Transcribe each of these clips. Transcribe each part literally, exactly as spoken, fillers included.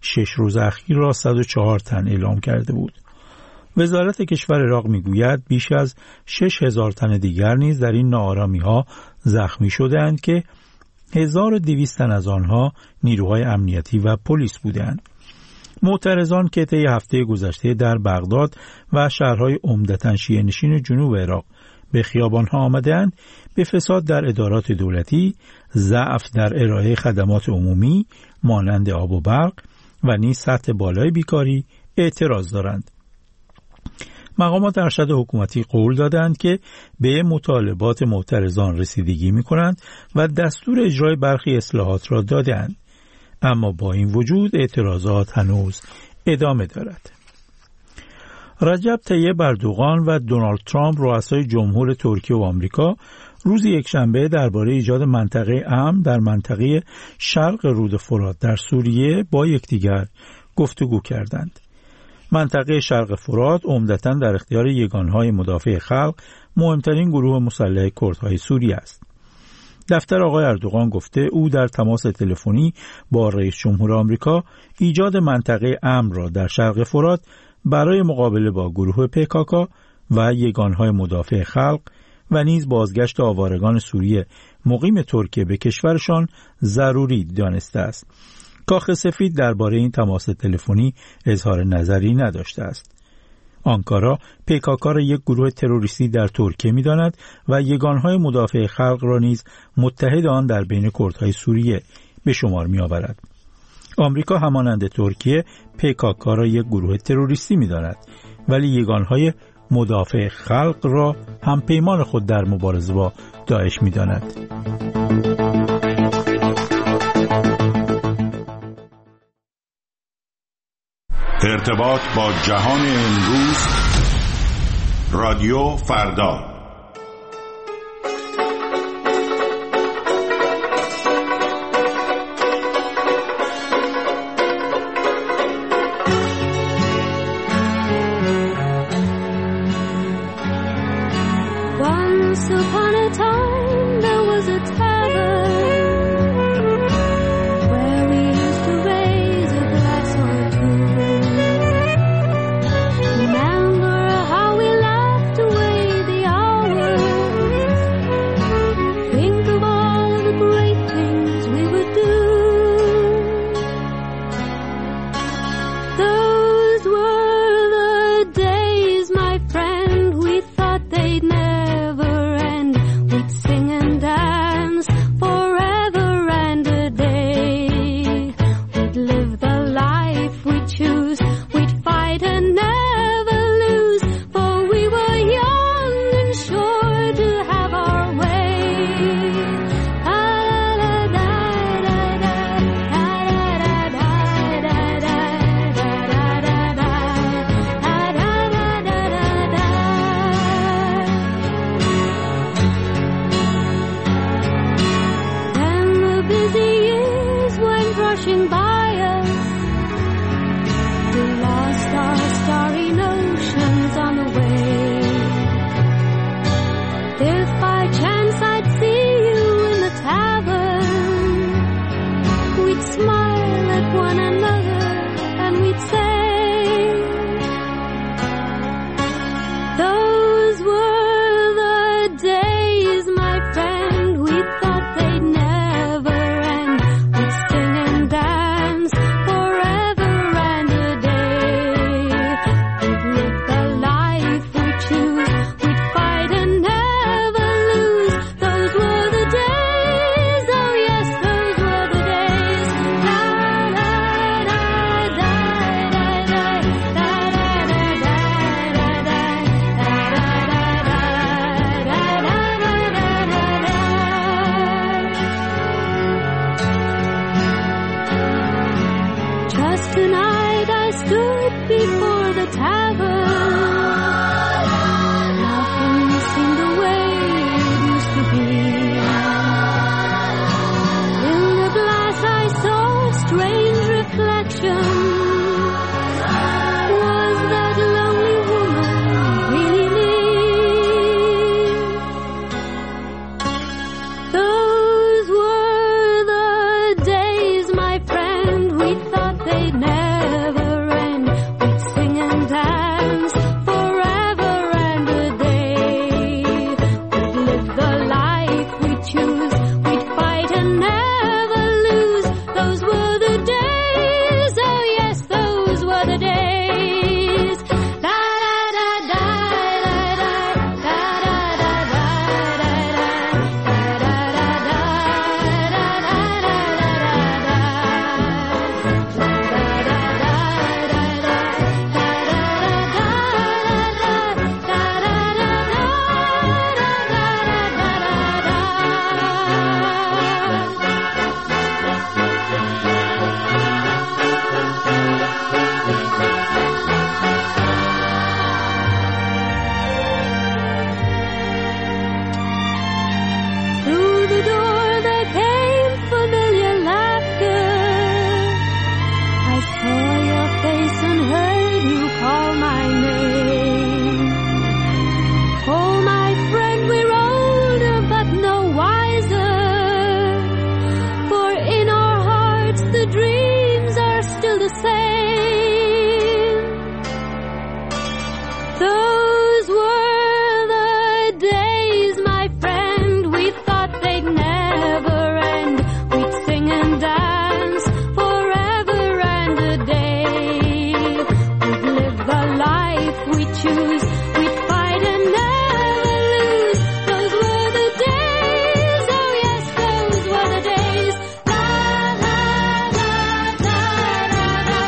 شش روز اخیر را صد و چهار تن اعلام کرده بود. وزارت کشور عراق میگوید بیش از شش هزار تن دیگر نیز در این ناآرامی‌ها زخمی شدند که هزار و دویست تن از آنها نیروهای امنیتی و پلیس بودند. معترضان که طی هفته گذشته در بغداد و شهرهای عمدتاً شیعه نشین جنوب عراق به خیابانها آمدند، به فساد در ادارات دولتی، ضعف در ارائه خدمات عمومی مانند آب و برق و نیز سطح بالای بیکاری اعتراض دارند. مقامات ارشد حکومتی قول دادند که به مطالبات معترضان رسیدگی می‌کنند و دستور اجرای برخی اصلاحات را دادند، اما با این وجود اعتراضات هنوز ادامه دارد. رجب طیب اردوغان و دونالد ترامپ رؤسای جمهور ترکیه و آمریکا روز یکشنبه درباره ایجاد منطقه امن در منطقه شرق رود فرات در سوریه با یکدیگر گفتگو کردند. منطقه شرق فرات عمدتاً در اختیار یگانهای مدافع خلق، مهمترین گروه مسلح کردهای سوریه است. دفتر آقای اردوغان گفته او در تماس تلفنی با رئیس جمهور آمریکا ایجاد منطقه امن را در شرق فرات برای مقابله با گروه پیکاکا و یگانهای مدافع خلق و نیز بازگشت آوارگان سوریه مقیم ترکیه به کشورشان ضروری دانسته است. کاخ سفید درباره این تماس تلفنی اظهار نظری نداشته است. آنکارا پیکاکا را یک گروه تروریستی در ترکیه می‌داند و یگانهای مدافع خلق را نیز متحد آن در بین کردهای سوریه به شمار می‌آورد. آمریکا همانند ترکیه پیکاکا را یک گروه تروریستی می‌داند، ولی یگانهای مدافع خلق را هم پیمان خود در مبارزه با داعش می‌داند. ارتباط با جهان امروز، رادیو فردا. Those were the days, my friend, we thought they'd never did you call my name? Oh, my friend, we're older but no wiser, for in our hearts the dreams are still the same. Those were the days, my friend, we thought they'd never end. We'd sing and dance forever and a day. We'd live the life we choose. We'd fight and never lose. Those were the days, oh yes, those were the days. La la la la la la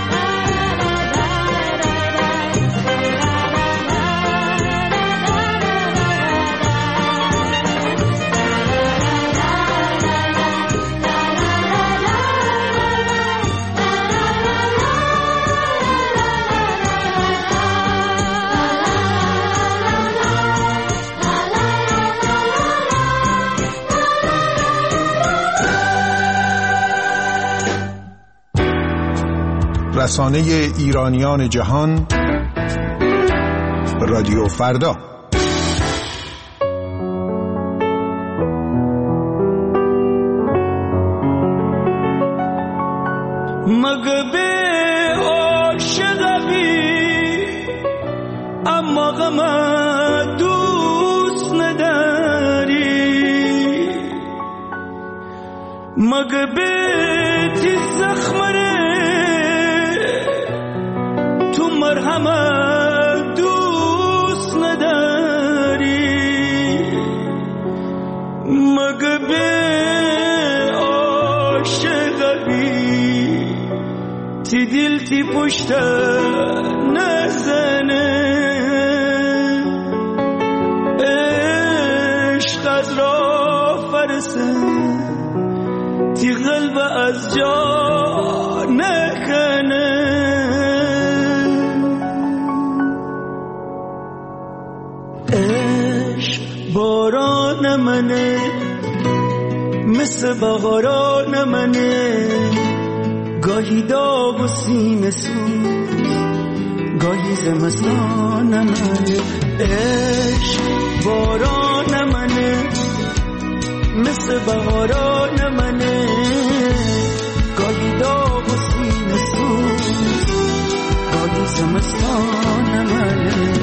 رسانه ایرانیان جهان، رادیو فردا. مگه به عاشقی اما غم دوست نداری، مگه به تی زخمره تو مرهم دوست نداری، مگه به عاشقی تی دل تی پشت نزنه، عشق از را فرسه تی قلب از جا نکنه. عشق باران منه مثل بهاران منه، گاهی داغ و سینه سوز، گاهی زمستان منه. عشق باران منه مثل بهاران منه، گاهی داغ و سینه سوز، گاهی زمستان منه.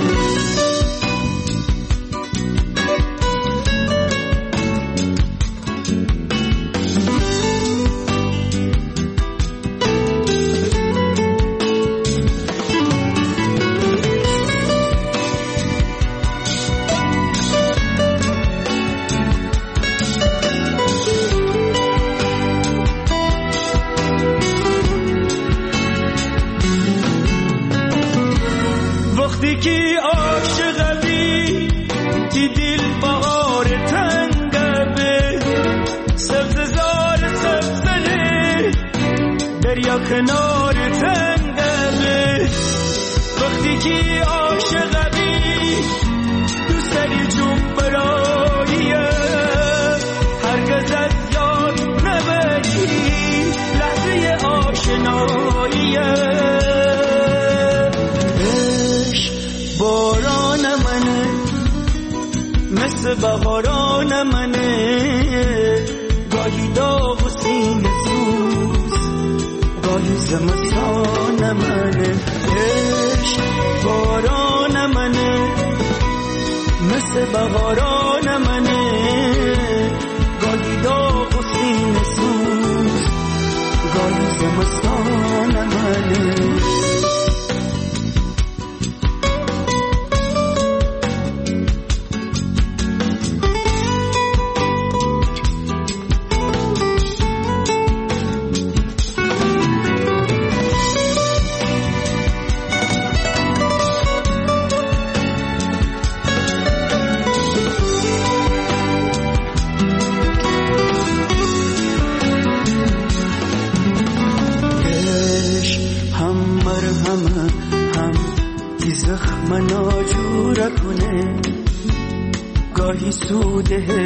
وقتی که عاشقی تی دل بهار تنگه، سبز زار سبزله دریا کنار تنگه. وقتی که عاشقی دوست داری جون براییه، هرگز از یاد نبری لحظه آشناییه. باران منه مثل بهاران منه، گاهی داغ و سینه سوز، گاهی زمستان منه. عشق باران منه مثل بهاران منه، گاهی داغ و سینه سوز، گاهی زمستان منه. گاهی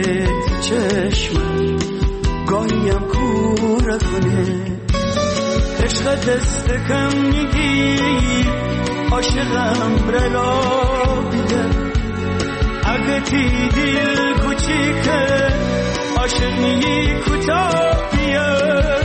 سودهت چشم، گاهی هم کور کنه. عشق دست کم میگیر عاشقم رلا بیده اگه تی دل کوچیکه عاشق میگی کوتاه بیا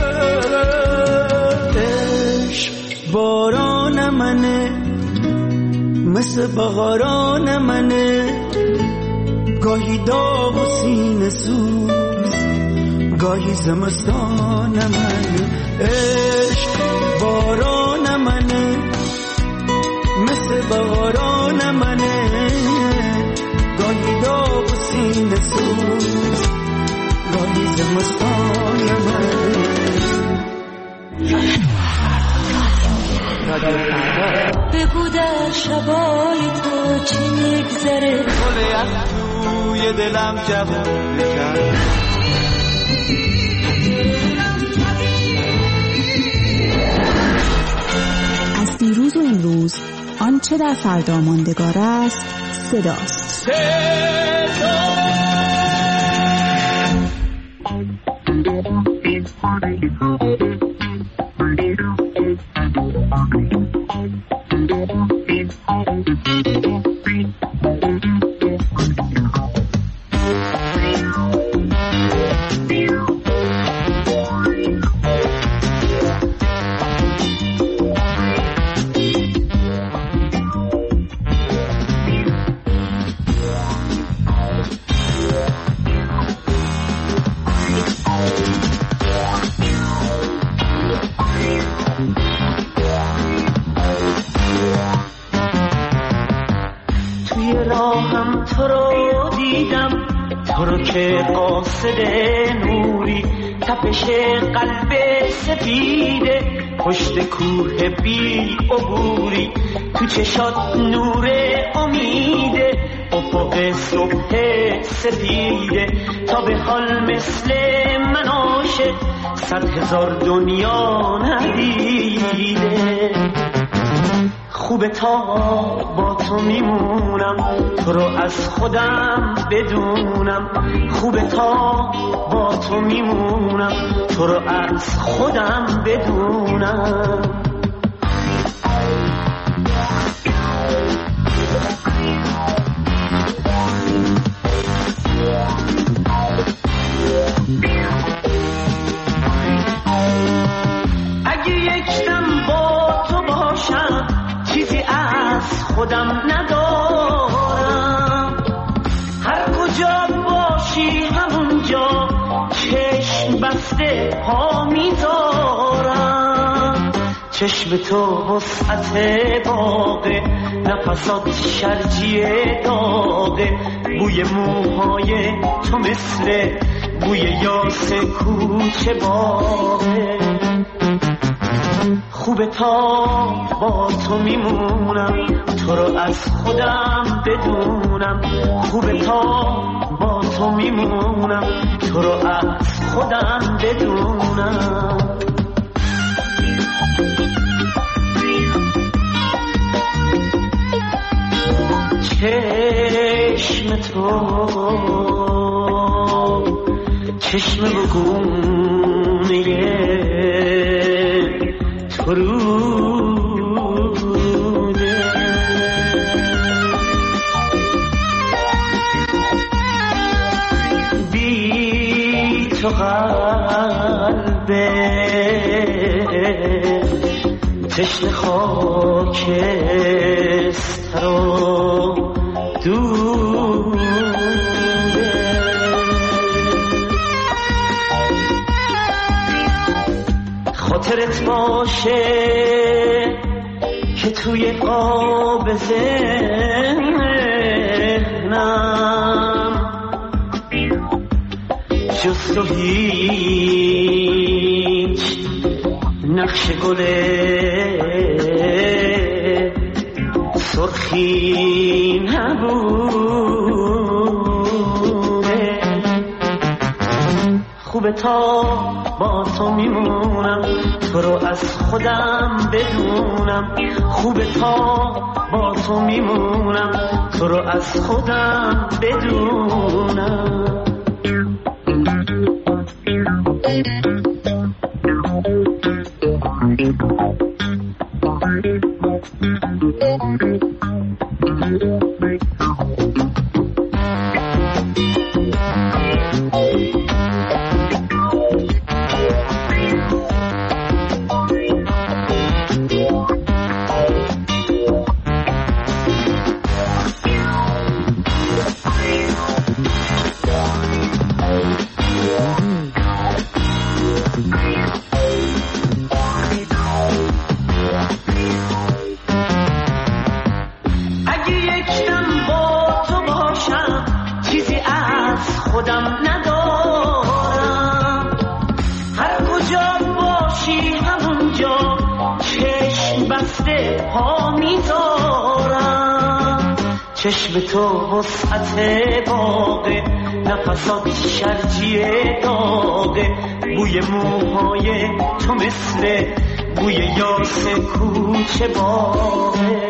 عشق باران منه مثل بهاران منه گاهی داغ و سینه سوز گاهی زمستان منه عشق باران منه مثل بهاران منه گاهی داغ و سینه سوز گاهی زمستان منه بگو در شبای تو چی میگذره گل یخ توی دلم جوون بکن از دیروز و امروز آنچه در فردا ماندگار است صداست. نوری تپش قلب سفیده پشت کوه بی عبوری تو چشات نور امیده افق صبح سفیده تا به حال مثل من عاشق صد هزار دنیا ندیده خوبه تا با تو میمونم تو رو از خودم بدونم خوبه تا با تو میمونم تو رو از خودم بدونم اگه یک دم با تو باشم چیزی از خودم ندارم هر کجا باشی همونجا چشم بسته پا میذارم چشم تو وسعت باغه نفسات شرجی داغه بوی موهای تو مثل بوی یاس کوچه باغه خوبه تا با تو میمونم تو رو از خودم بدونم خوبه تا با تو میمونم تو رو از خودم بدونم چشم تو چشم بگونه تو روده بی تو قلبه تشنه خاکستر و دوده خاطرت باشه که توی قاب ذهنم جز تو هیچ نقش گل سرخی نبوده خوبه تا با تو میمونم تو رو از خودم بدونم خوبه تا با تو میمونم تو رو از خودم بدونم چشم تو وسعت باغه، نفسات شرجی داغه، بوی موهای تو مثل بوی یاس کوچه باغه.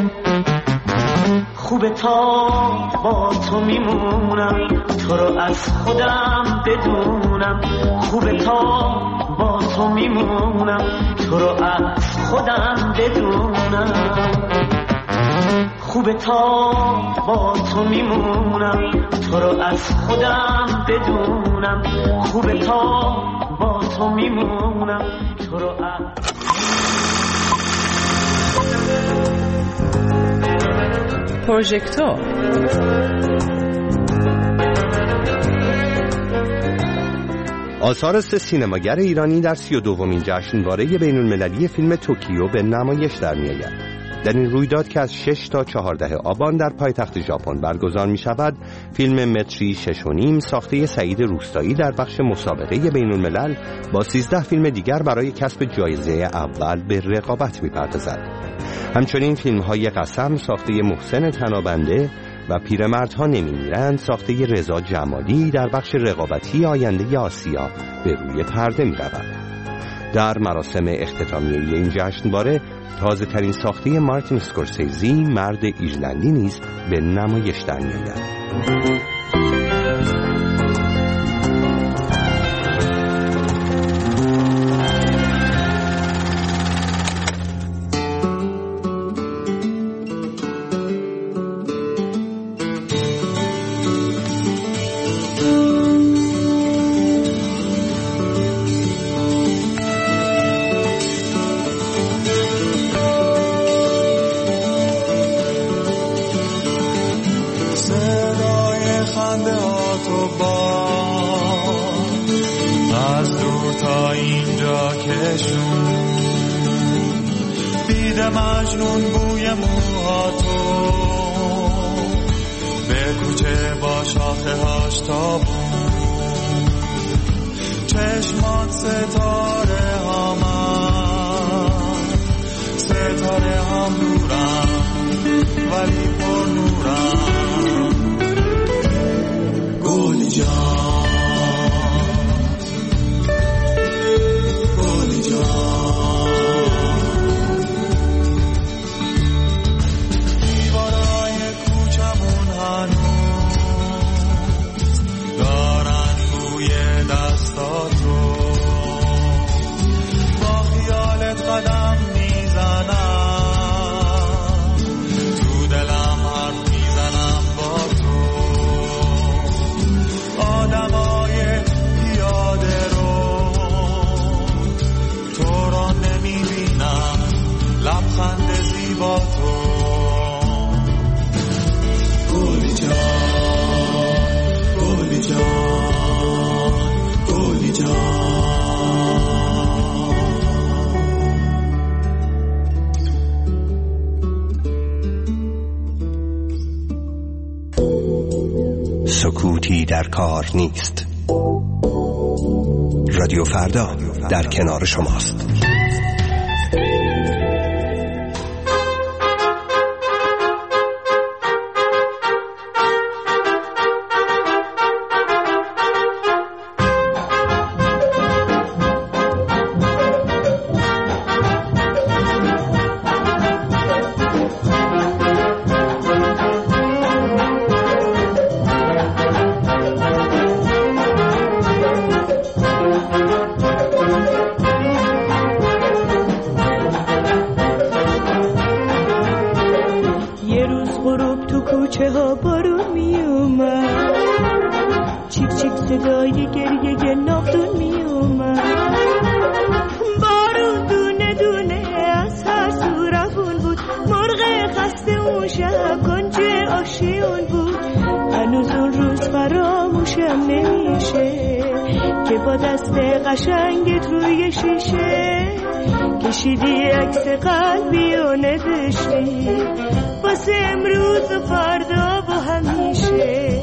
خوبه تا با تو میمونم، تو رو از خودم بدونم. خوبه تا با تو میمونم، تو رو از خودم بدونم. خوبه تا با تو میمونم، تو رو از خودم بدونم. خوبه تا با تو میمونم، تو رو از پروژکتور. آثار سه سینماگر ایرانی در سی و دومین جشنواره بین المللی فیلم توکیو به نمایش در می‌آید. در این رویداد که از شش تا چهارده آبان در پایتخت ژاپن برگزار می شود، فیلم متری شش و نیم ساخته سعید روستایی در بخش مسابقه بین الملل با سیزده فیلم دیگر برای کسب جایزه اول به رقابت می پردازد. همچنین فیلم های قسم ساخته محسن تنابنده و پیرمردها نمی میرند ساخته رضا جمالی در بخش رقابتی آینده آسیا به روی پرده می رود. در مراسم اختتامیه این جشنواره تازه ترین ساخته مارتین اسکورسیزی مرد ایرلندی نیز به نمایش در می‌آید. سکوتی در کار نیست. رادیو فردا در کنار شماست. کوچه ها بارون می اومد، چیک چیک صدای گریه ناودون می اومد. بارون دونه دونه از هر سو روون بود، مرغ خسته اون شب کنجه آشیون بود. هنوز اون روز فراموشم نمیشه که با دست قشنگت روی شیشه کشیدی عکس قلبی و نوشتی واسه امروز و فردا و همیشه.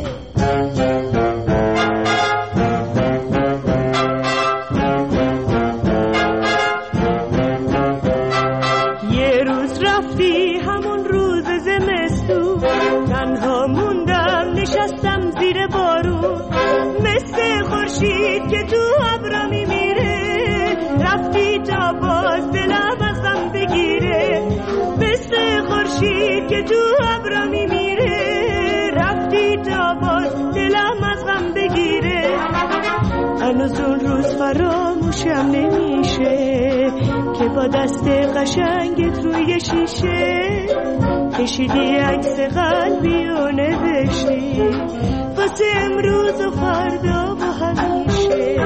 یه روز رفتی همون روز زمستون، تنها موندم نشستم زیر بارون، مثل خورشید که تو ابرا میمیره، رفتی تا باز دلم از غم بگیره. مثل خورشید که تو ابرا میمیره، رفتی تا باز دلم از غم بگیره. هنوز اون روز فراموشم نمیشه که با دست قشنگت روی شیشه کشیدی عکس قلبی و نوشتی واسه امروز و فردا و همیشه.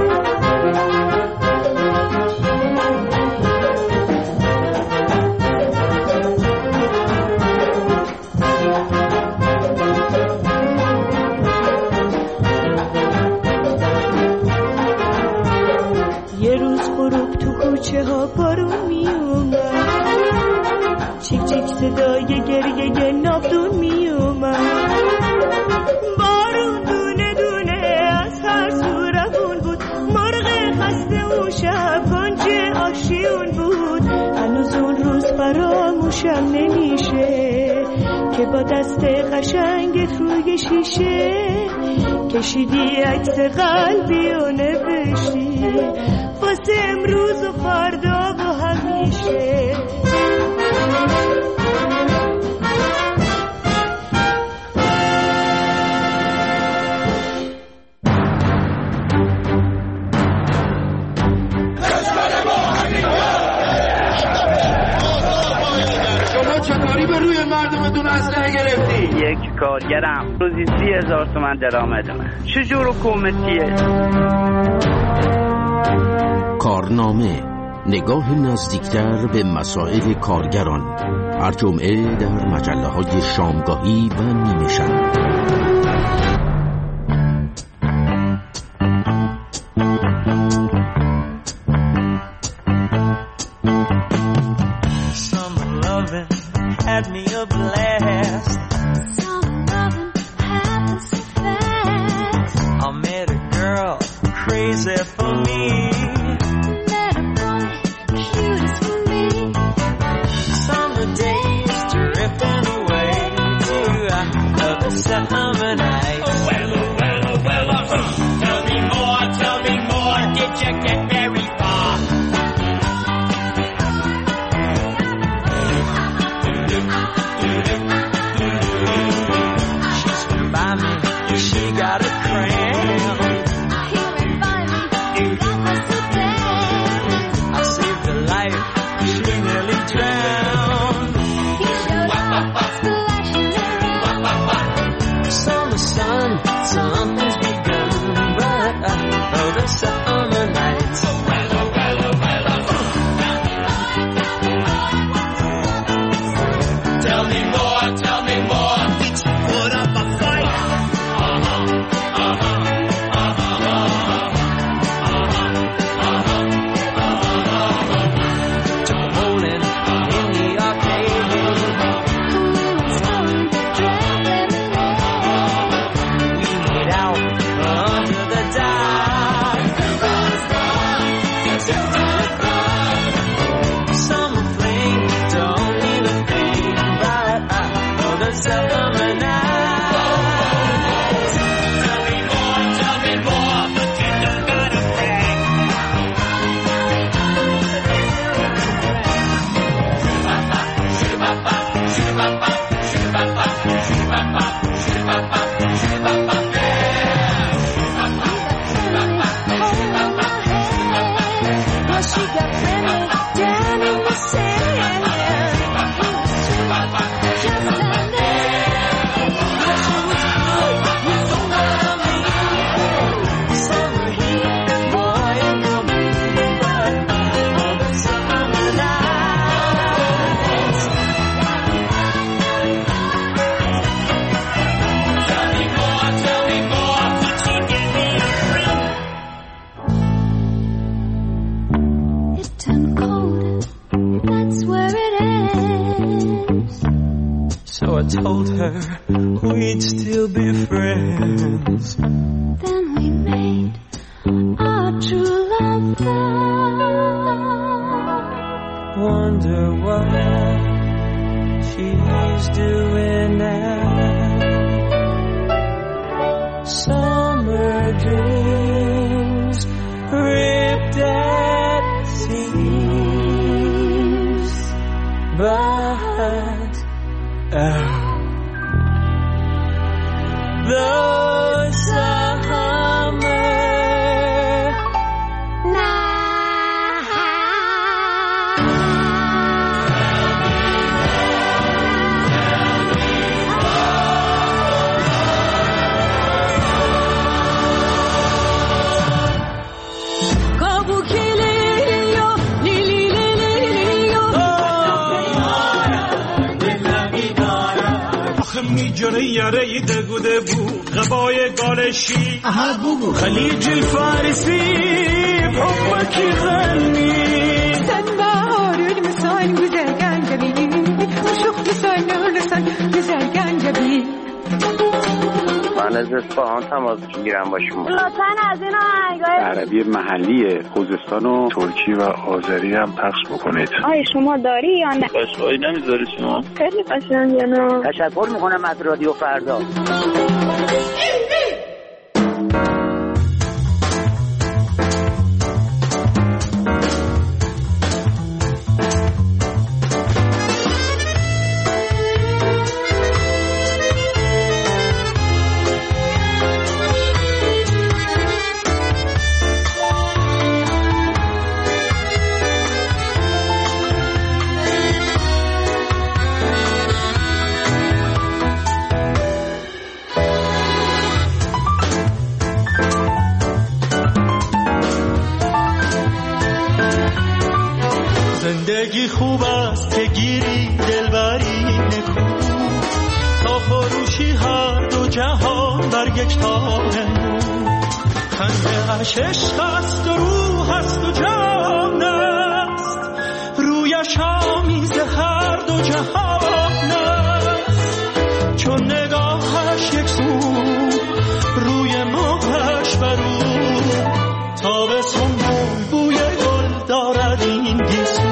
یه روز غروب تو کوچه ها بارون می اومد، چیک چیک صدای گریه ناودون می اومد. بارون دونه دونه از هر سو روون بود، مرغ خسته اون شب کنجه آشیون بود. هنوز اون روز فراموشم نمیشه که با دست قشنگت روی شیشه کشیدی عکس قلبی و نوشتی واسه امروز و فردا و همیشه. شما چطوری به روی مردمتون اسلحه گرفتی؟ یک کارگرم روزی سی هزار تومن درآمد من. چجور حکومتیه؟ کارنامه، نگاه نزدیکتر به مسائل کارگران، هر جمعه در مجله های شامگاهی و نیمه شب. I told her we'd still be friends. Then we made our true love vow. Wonder what she's doing now. Summer dreams ripped at seams, but oh, the summer میجره یاره دگوده بو غبای گالشی خلیج الفارسی حبکی غنی sen baharül müsain güzel gencebi Uşuk müsain ölürsen güzel gencebi من از اصفهان تماس میگیرم با شما. لطفاً از این آهنگای عربی محلی خوزستان و ترکی و آذری هم پخش بکنید. آیا شما داری یا نه؟ قشقایی نمیذاری شما؟ خیلی قشنگه نه. تشکر میکنم از رادیو فردا. زندگی خوب است که گیری دلبری نکو تا فروشی هر دو جهان بر یک تار نو خنده اش عشق است و روح است و جان است رویش آمیز هر دو جهان است چون نگاهش یک سو روی ماهش برو تابستون بوی گل دارد این گیسو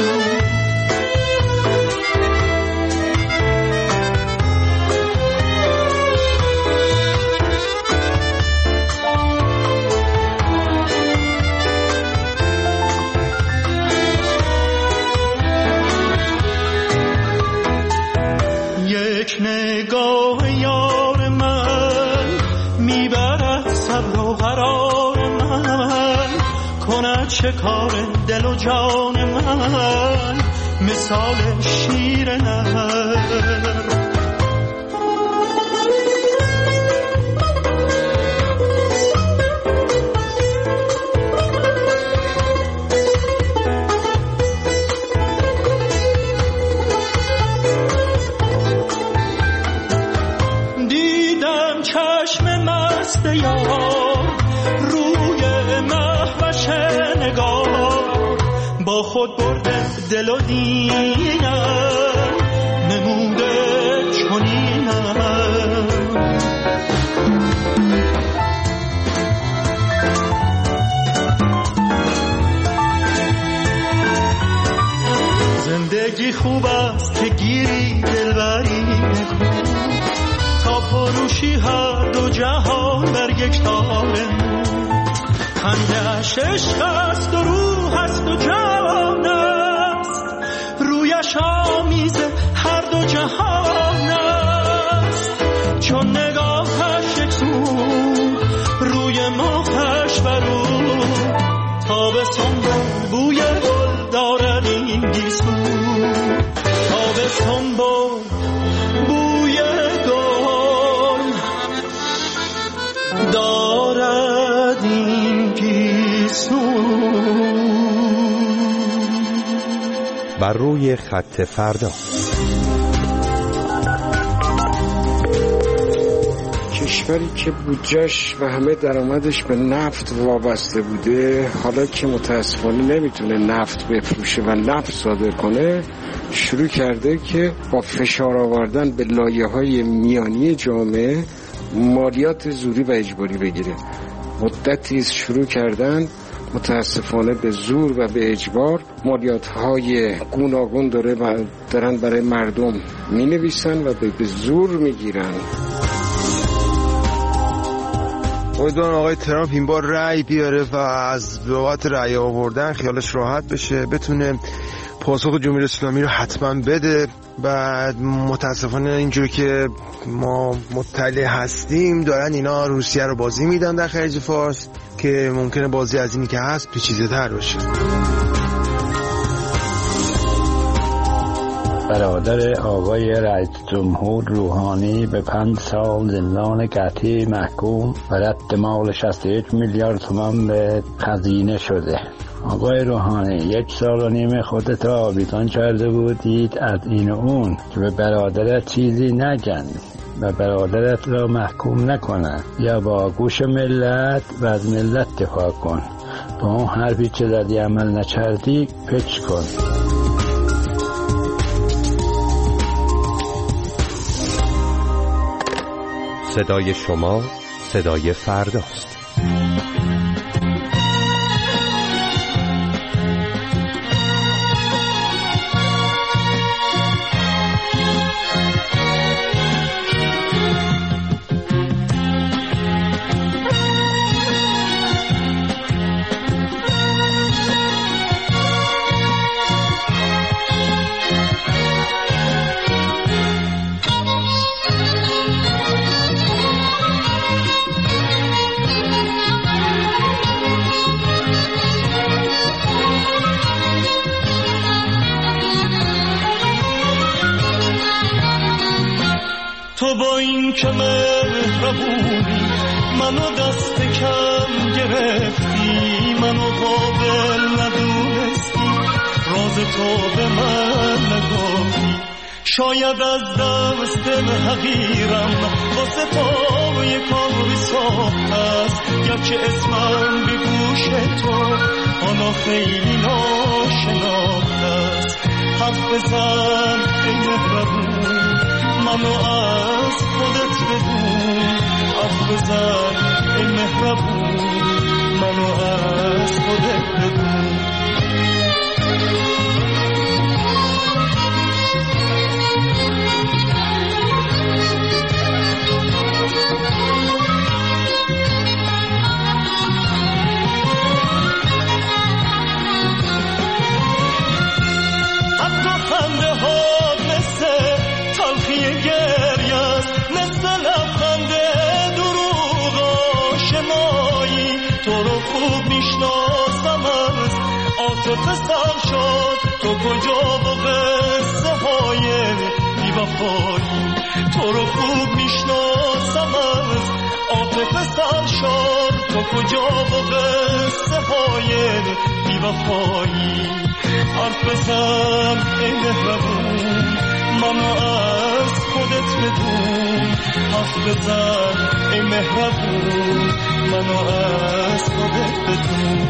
یک نگاه یار من میبرد صبر و قرار من کند شکار دل و جان من مثال شیر نر با خود برده دل و دینم نموده چنینم زندگی خوب است که گیری دلبری نکن تا فروشی هر دو جهان بر یک تار خنده اش عشق است و روح است و جان است رویش آمیز هر دو جهان است چون نگاهش یک سو روی ماهش برو تابستون بوی گل دارد این گیسو تابستون بوی گل دارد این گیسو. بر روی خط فردا کشوری که بودجهش و همه درآمدش به نفت وابسته بوده، حالا که متاسفانه نمیتونه نفت بفروشه و نفت صادر کنه، شروع کرده که با فشار آوردن به لایه‌های میانی جامعه مالیات زوری و اجباری بگیره. مدتی شروع کردن متاسفانه به زور و به اجبار مالیات‌های گوناگون داره و دارن برای مردم می‌نویسن و به زور می‌گیرن. امیدوارم آقای ترامپ این بار رأی بیاره و از بابت رأی آوردن خیالش راحت بشه، بتونه پاسخ جمهوری اسلامی رو حتما بده. بعد متاسفانه اینجور که ما مطلع هستیم دارن اینا روسیه رو بازی میدن در خلیج فارس که ممکنه بازی از اینی که هست پیچیده تر باشه. برادر آقای رئیس جمهور روحانی به پنج سال زندان قطعی محکوم و رد مال شصت و یک میلیارد تومان به خزینه شده. آقای روحانی یک سال و نیم خودت را آویزان کرده بودید از این و اون که به برادرت چیزی نگن و برادرت را محکوم نکنن، یا با گوش ملت و از ملت دفاع کن. با اون حرفی که زدی عمل نکردی پچ کن. صدای شما صدای فرداست. تو با این که مهربونی منو دست کم گرفتی، منو قابل ندونستی، راز تو به من نگفتی. شاید از دست حقیرم واسه تو یک کاری ساخت است، گرچه اسمم به گوش تو آنا خیلی ناشناخت است. حرف بزن ای مهربون منو از خودت بدون، حرف بزن ای مهربون منو از خودت بدون. حتی خنده ها مثل تلخی گریه است، مثل لبخند دروغ آشنایی. تو رو خوب میشناسم از عاطفه سر شد، تو کجا با قصه های بی‌وفایی. تو رو خوب میشناسم از عاطفه سر شد، تو کجا با قصه های بی‌وفایی. حرف بزن ای مهربون منو از خودت بدون، حرف بزن ای مهربون منو از خودت بدون.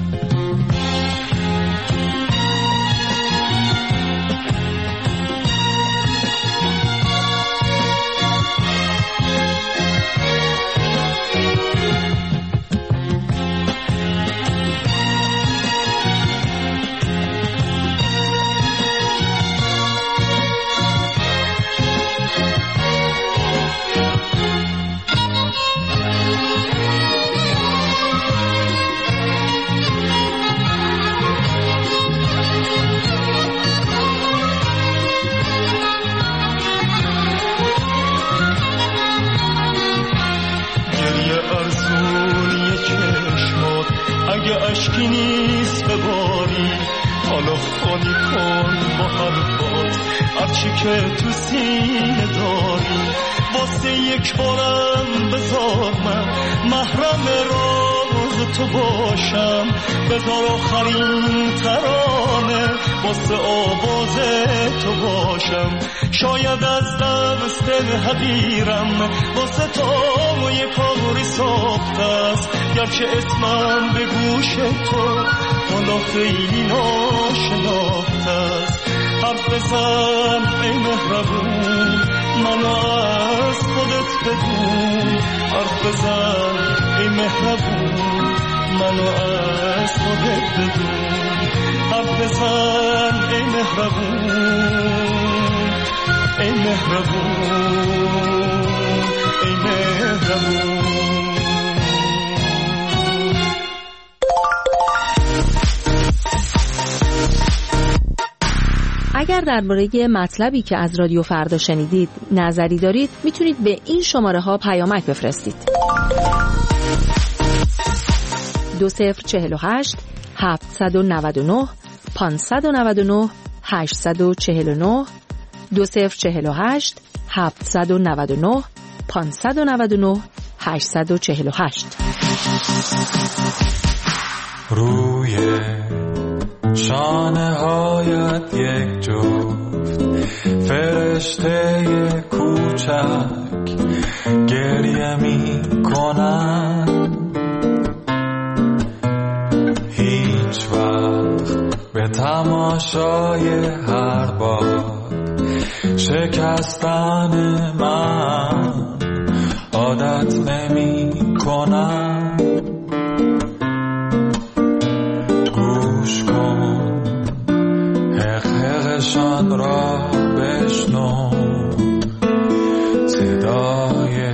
اگه اشکی نیست بباری، حالا خالی کن با حرفات هرچی که تو سینه داری. واسه یک بارم بذار من محرم راز تو باشم، بذار آخرین ترانه واسه آواز تو باشم، شاید از دست حقیرم واسه تو یه کاری ساخته است، گرچه اسمم به گوش تو حالا خیلی ناشناخته است. حرف بزن ای مهربون منو از خودت بدون، حرف بزن ای مهربون منو از خودت بدون، حرف بزن ای مهربون ای مهربون ای مهربون. اگر درباره مطلبی که از رادیو فردا شنیدید نظری دارید میتونید به این شماره ها پیامک بفرستید. دو صفر چهل و هشت هفتصد و نود و نه پانصد و نود و نه هشتصد و چهل و نه دو صفر چهل و هشت هفتصد و نود و نه پانصد و نود و نه هشتصد و چهل و هشت. روی شانه هایت یک جفت فرشته کوچک گریه می کنن، هیچ وقت به تماشای هر بار شکستن من عادت نمی کنن. گوش کن حق حقشان را بشنو، صدای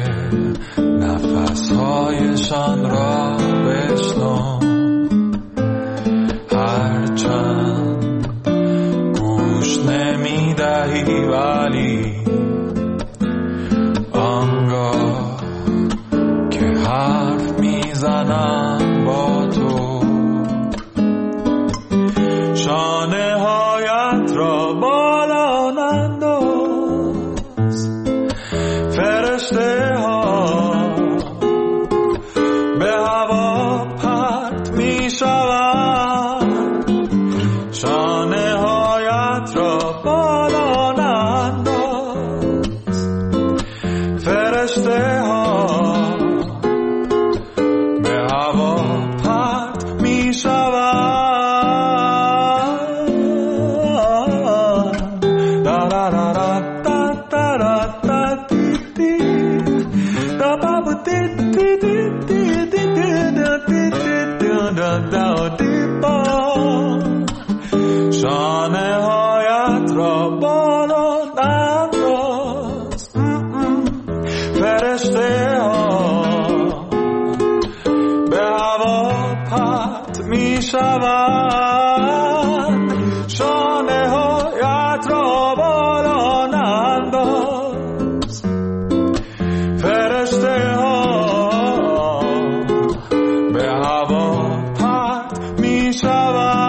نفسهایشان را بشنو، هرچند گوش نمی دهی ولی آنگاه که حرف می زنم با تو، شانه هایت را بالا ننداز، فرشته ها به هوا پرت می شوند، شانه هایت را بالا ننداز، فرشته ها به هوا پرت می شوند. شانه هایت را بالا ننداز، فرشته ها به هوا پرت می شوند، شانه هایت را بالا ننداز، فرشته ها به هوا پرت می شوند.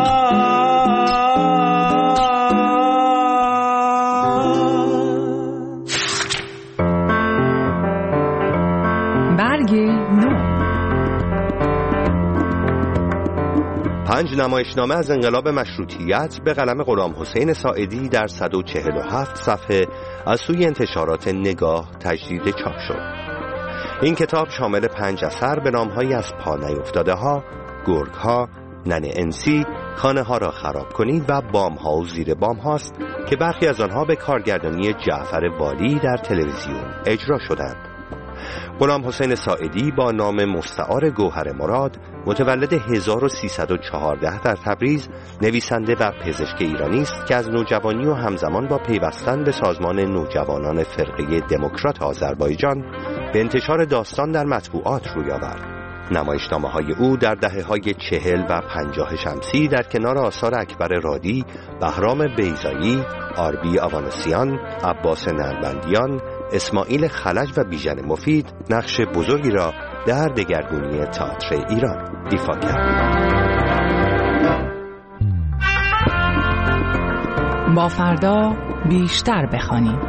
پنج نمایشنامه از انقلاب مشروطیت به قلم غلامحسین ساعدی در صد و چهل و هفت صفحه از سوی انتشارات نگاه تجدید چاپ شد. این کتاب شامل پنج اثر به نام‌هایی از پا نیفتاده ها، گرگ ها، ننه انسی، خانه ها را خراب کنید و بام ها و زیر بام هاست که برخی از آنها به کارگردانی جعفر والی در تلویزیون اجرا شدند. غلامحسین ساعدی با نام مستعار گوهر مراد، متولد هزار و سیصد و چهارده در تبریز، نویسنده و پزشک ایرانی است که از نوجوانی و همزمان با پیوستن به سازمان نوجوانان فرقه دموکرات آذربایجان به انتشار داستان در مطبوعات روی آورد. نمایشنامه‌های او در دهه‌های چهل و پنجاه شمسی در کنار آثار اکبر رادی، بهرام بیضایی، آربی آوانسیان، عباس نلبندیان، اسماعیل خلج و بیژن مفید نقش بزرگی را در دگرگونی تئاتر ایران ایفا کرد. با فردا بیشتر بخوانیم.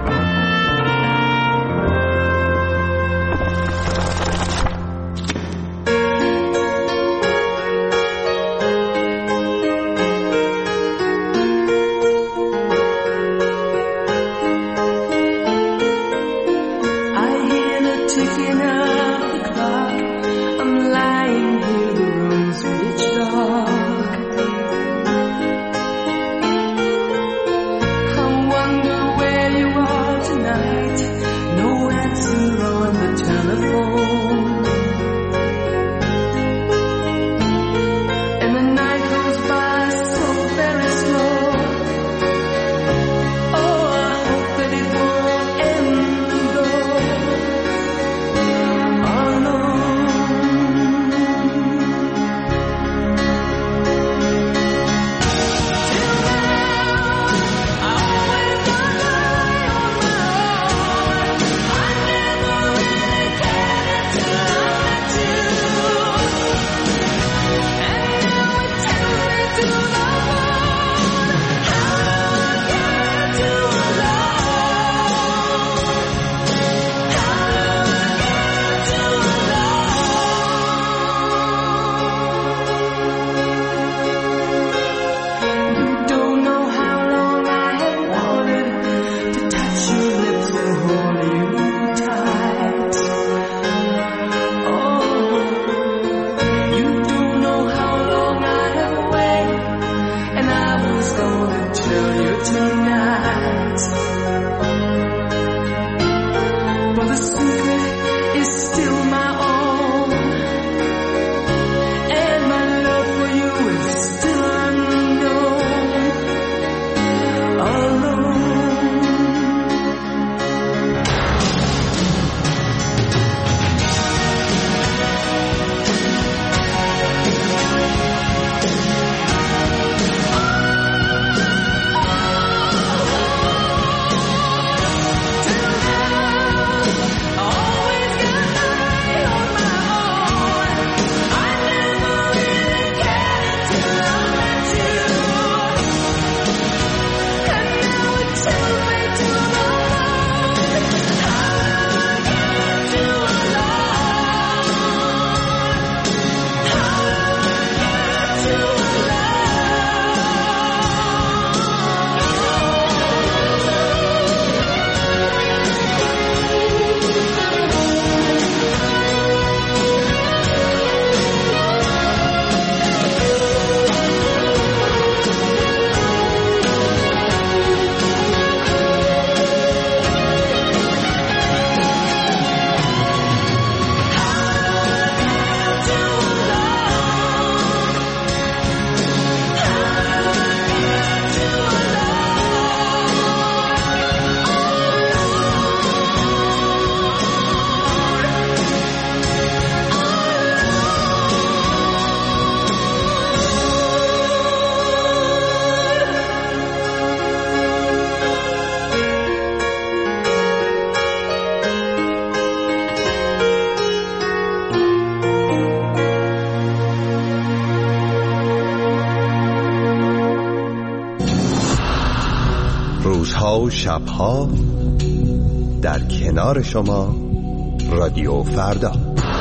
شبها در کنار شما رادیو فردا.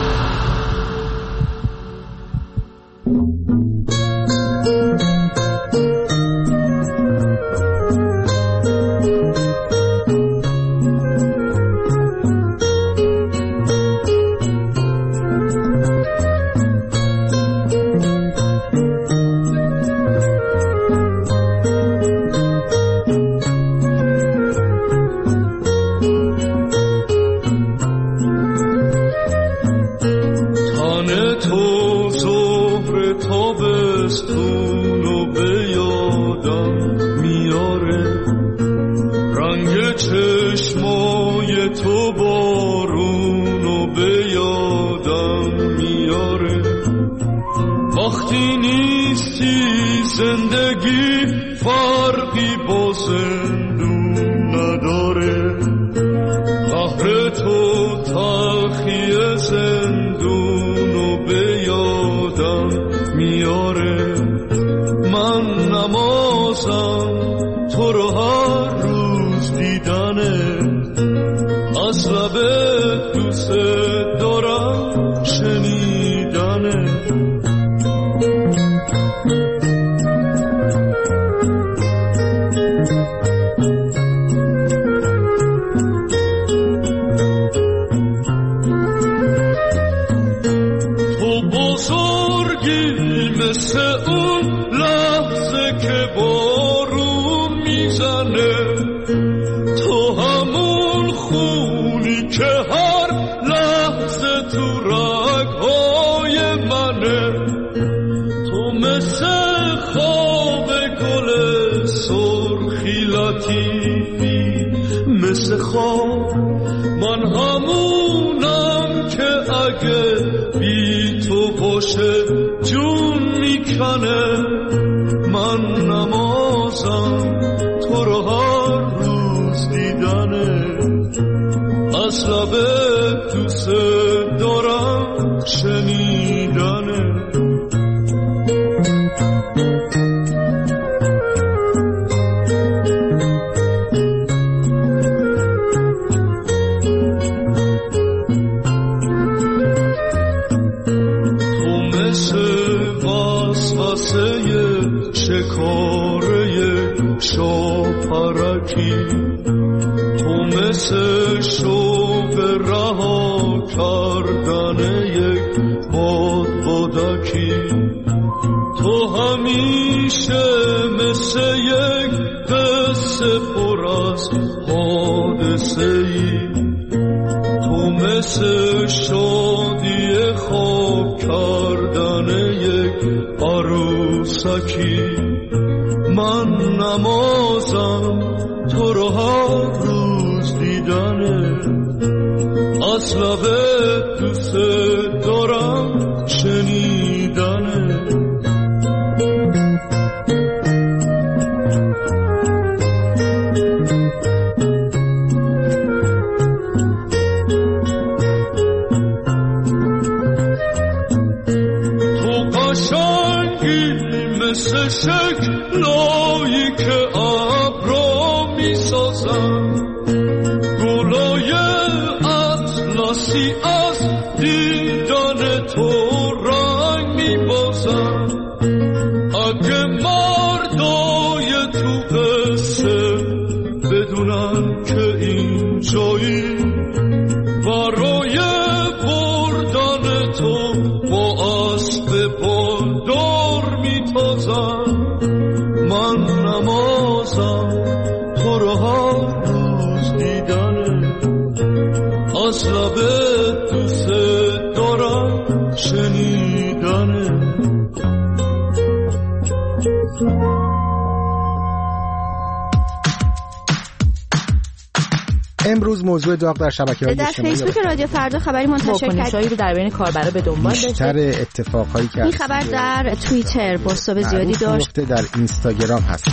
امروز موضوع داغ در شبکه‌های اجتماعی در فیسبوک رادیو فردا خبری منتشر کرد رو در بین کاربرا به دنبال داشته. بیشتر اتفاقایی که این خبر در توییتر بازتاب زیادی داشت. در اینستاگرام هست.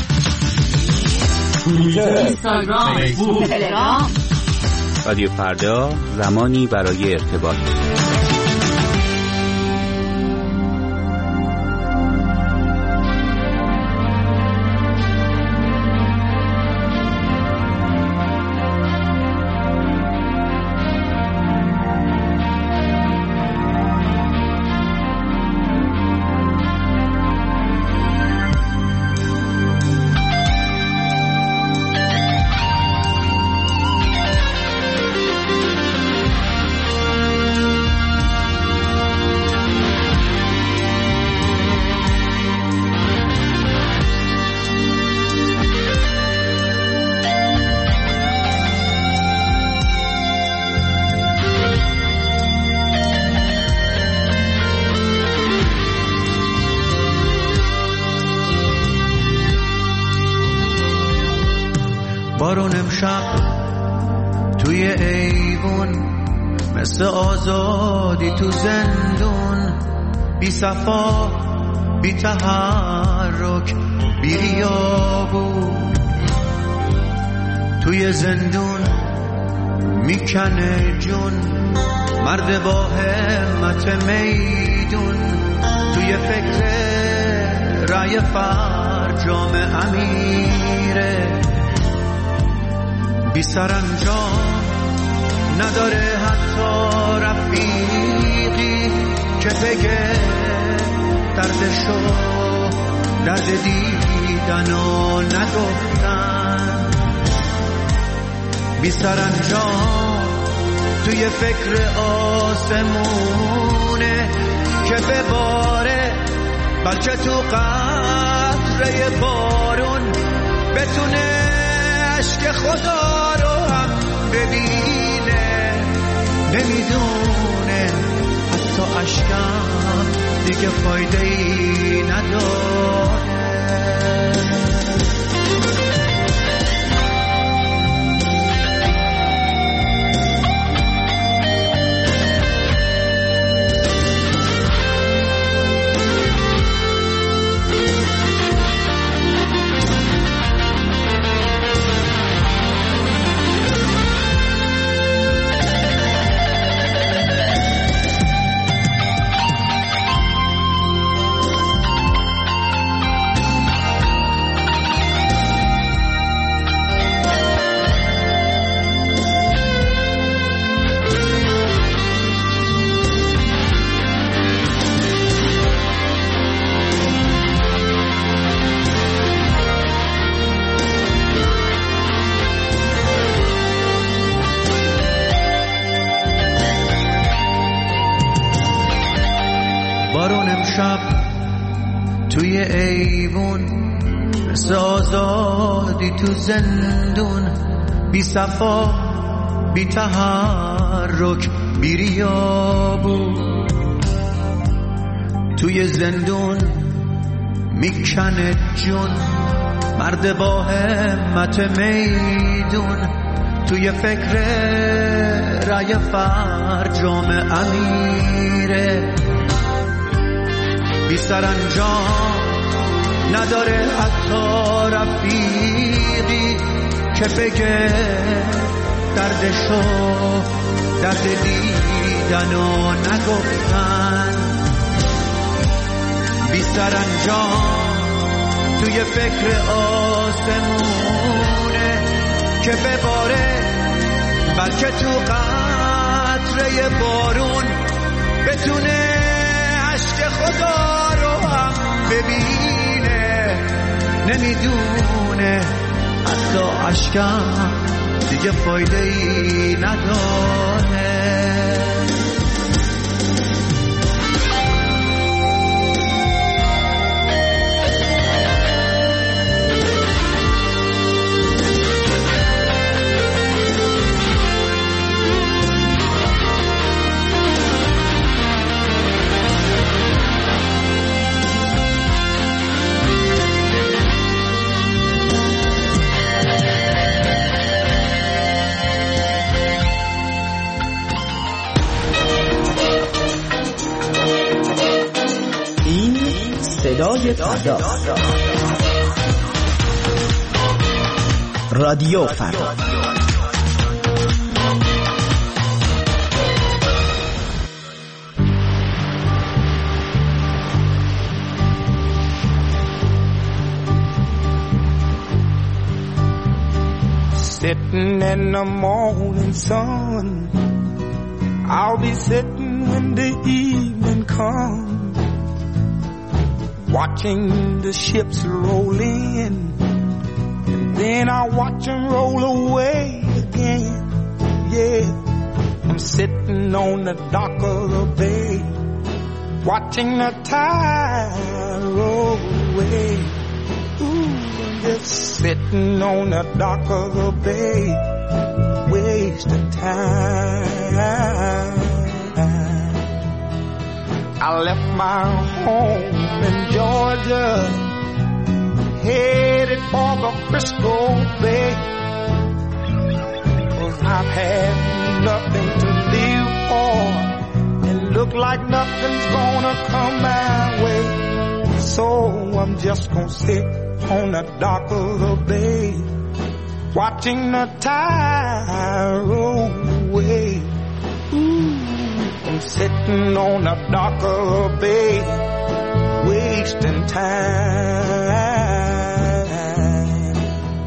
توییتر، اینستاگرام، فیسبوک، تلگرام. رادیو فردا، زمانی برای ارتباط. امشب توی ایوون مثل آزادی تو زندون، بی صفا بی تحرک بی ریابون، توی زندون میکنه جون مرد با همت میدون، توی فکر رای فرجام امیره، بی سرانجام نداره حتی رفیقی که بگه دردشو درد دیدن و نگفتن، بی سرانجام توی فکر آسمونه که بباره، بلکه تو قطره بارون بتونه عشق خدا رو هم ببینه، نمیدونه حتی عشقم دیگه فایده ای نداره. توی ایوون مثل آزادی تو زندون، بی صفا بی تحرک بی ریابون، توی زندون میکنه جون مرد با همت میدون، توی فکر رای فرجام امیره، بی سرانجام نداره حتی رفیقی که بگه دردشو درد دیدن و نگفتن، بی سرانجام توی فکر آسمونه که بباره، بلکه تو قطره بارون بتونه عشق خدا رو هم ببینه، نمیدونه حتی عشقم دیگه فایده ای نداره. صدای فردا، رادیو فردا. Sitting in the morning sun, I'll be sitting when the evening comes, watching the ships roll in, and then I watch them roll away again. Yeah, I'm sitting on the dock of the bay, watching the tide roll away. Ooh, I'm just sitting on the dock of the bay, wasting time. I left my home in Georgia, headed for the Frisco Bay. like nothing's gonna come my way. So I'm just gonna sit on the dock of the bay, watching the tide roll away. Ooh, I'm sitting on the dock of the bay, wasting time.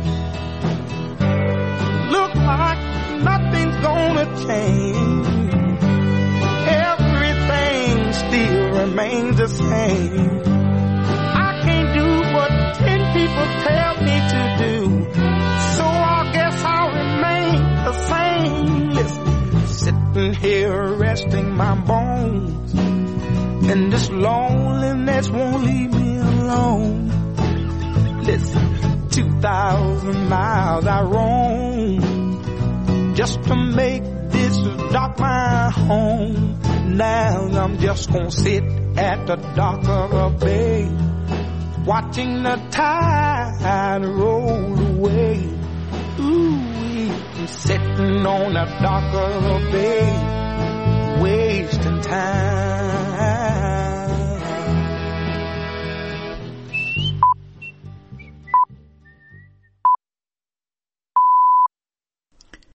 Look like nothing's gonna change. Everything still remains the same. I can't do what ten people tell me to do, so I guess I'll remain the same. Listen, sitting here resting my bones, and this loneliness won't leave me alone. Listen, two thousand miles I roam just to make this dock my home. Now I'm just gonna sit at the dock of a bay, watching the tide roll away. Ooh, I'm sitting on the dock of a bay, wasting time.